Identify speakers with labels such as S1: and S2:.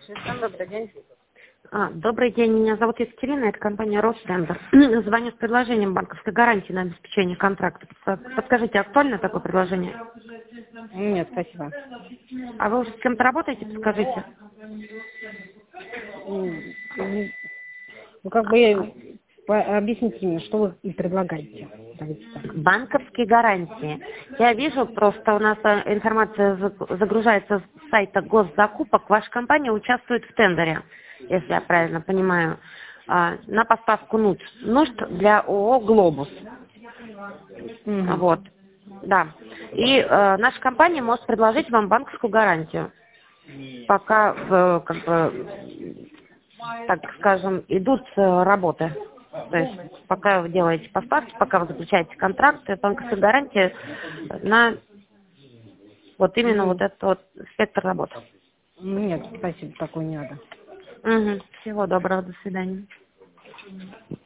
S1: Добрый день.
S2: Добрый день, меня зовут Екатерина, это компания Ростендер. Звоню с предложением банковской гарантии на обеспечение контракта. Подскажите, актуально такое предложение?
S1: Нет, спасибо.
S2: А вы уже с кем-то работаете, подскажите?
S1: Ну, объясните мне, что вы предлагаете. Давайте так.
S2: Банковские гарантии. Я вижу, просто у нас информация загружается с сайта госзакупок. Ваша компания участвует в тендере, если я правильно понимаю, на поставку нужд для ООО «Глобус».
S1: Угу.
S2: Вот, да. И наша компания может предложить вам банковскую гарантию, пока, так скажем, идут работы. То есть пока вы делаете поставки, пока вы заключаете контракты, банковская гарантия на вот именно вот этот вот спектр работ.
S1: Нет, спасибо, такой не надо.
S2: Всего доброго, до свидания.